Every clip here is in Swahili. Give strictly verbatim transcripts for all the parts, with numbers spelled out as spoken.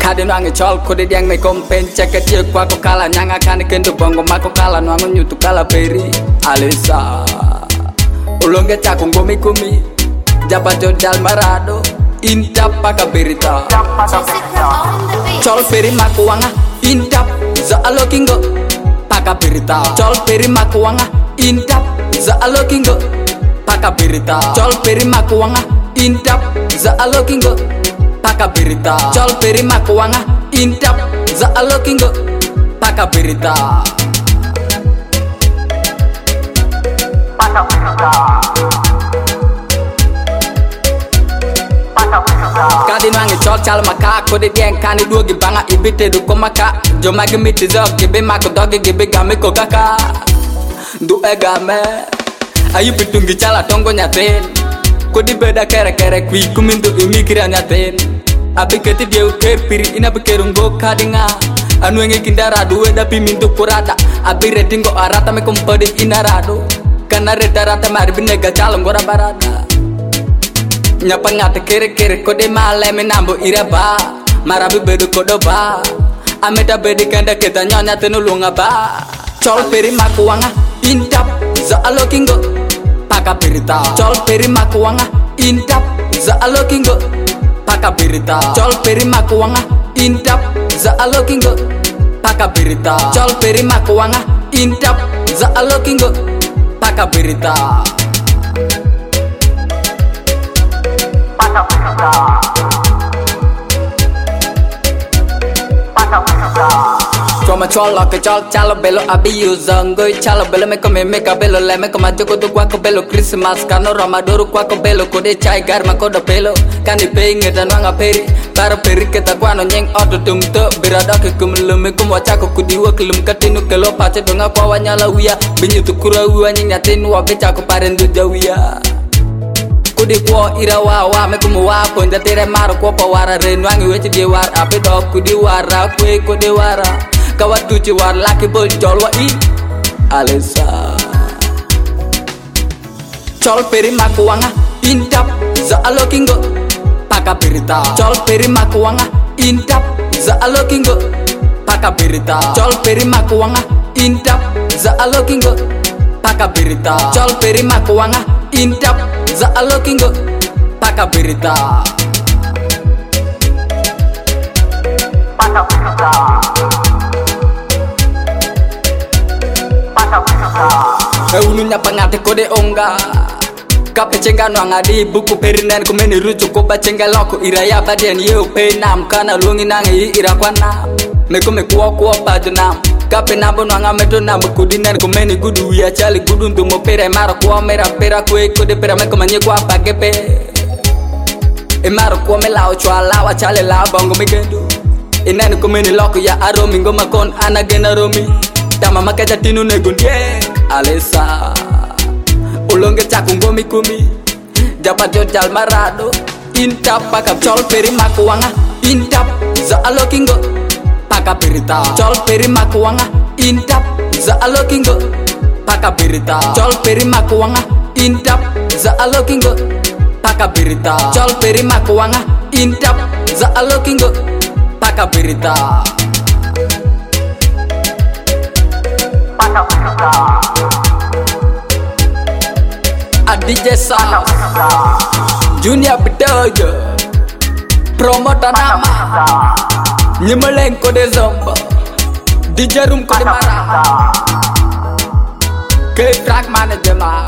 Kade nange chol kode diang me kompen Ceket ye kwa ko kala nyanga kane kendo bongo mako kala Nuango nyutu kala peri Alisa Ulonge chako ngomi kumi Jabato dal marado Intap paka berita Chol peri mako wanga Intap za alo kingo Paka berita Chol peri mako wanga Intap za alo kingo Paka berita Chol peri mako wanga Intap za alo kingo Paka berita Chol peri mako wanga Intap za alo kingo Paka berita Paka berita Kadi nange chol chal maka Kode dieng kani duogi banga ibite du komaka Joma gemiti zog gibe mako dogi gibe game ko kaka Du e game Ayu pitungi chala tongo nyaten Kodi beda kere kere kui kumindu imikira nyaten Abi keti dia uker piri ina bekerungo kadinga Anu enge kindara duwe dapi mintu kurada Abi redingo arata me kumpode inarado Kana reta rata mari binega chalong gora barada Nyapa ngate kere kere kode male menambo iraba Marabi bedu kodo ba Ameta bedi kanda kita nyonya tenulunga ba Chol peri maku wanga Intap za alo kingo Paka berita Chol peri maku wanga Intap za alo kingo Paka berita Chol peri maku wanga Intap za alo kingo Paka berita Chol peri maku wanga Intap za alo kingo Paka berita Paka berita Paka berita Choma cholo ke chol chalo belo abi yuzango chalo belo me come me cabello le me come joko do kwa ko belo Christmas kano ramadoro kwa ko belo kode chai garma kodo belo kani penge tanwanga peri karo peri keta kwano nyeng odo tumto birada ke kumlume kumwacha ko kudiwa kelum katinu kelo pace donga kwa wanyala wiya binyu tukura wiya nyatenu wa becha ko parendu jawiya Kudi kwa ira wa wa me kumu wa ponja tere maro kwa pawara renwangi wechi di war ape do kudi wara kwe kudi wara Kawatuchi war laki bol chol wa i Alisa Chol peri maku wanga Intap za alo kingo Paka berita Chol peri maku wanga Intap za alo kingo Paka berita Chol peri maku wanga Intap za alo kingo Paka berita Chol peri maku wanga Intap za alo kingo Paka berita Paka berita Eunu nyapa ngate kode onga Kape chenga nwanga di buku perinen kumeni ruchu kuba chenga loko iraya badian yeo pe nam kana lungi nange i irakwana Meko mekuwa kuwa padu nam Kape nambo nwanga meto nambo kudinen kumeni gudu ya chali gudu ntumo pera Emaro kuwa mera pera kwe kode pera meko manye kuwa pagepe Emaro kuwa melao chwa lawa chale lao bongo migendu Inani kumeni loko ya aromi ngoma kon anagena romi Tama makeja tinu negundye Alisa Ulonge chaku ngomi kumi Jabat jodjal marado Intap paka chol peri maku wanga Intap za alo kingo Paka berita Chol peri maku wanga Intap za alo kingo Paka berita Chol peri maku wanga Intap za alo kingo Paka berita Chol peri maku wanga Intap za alo kingo Paka berita Paka berita D J Sauce Junior Bedoyo Promoter nama Nyemeleng kode zombo D J Room kode marah K-Track manager ma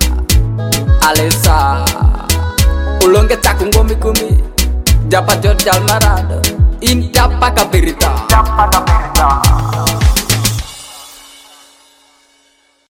Alisa Ulonge caku ngomi kumi Japat jodjal marado Intap paka berita Intap paka berita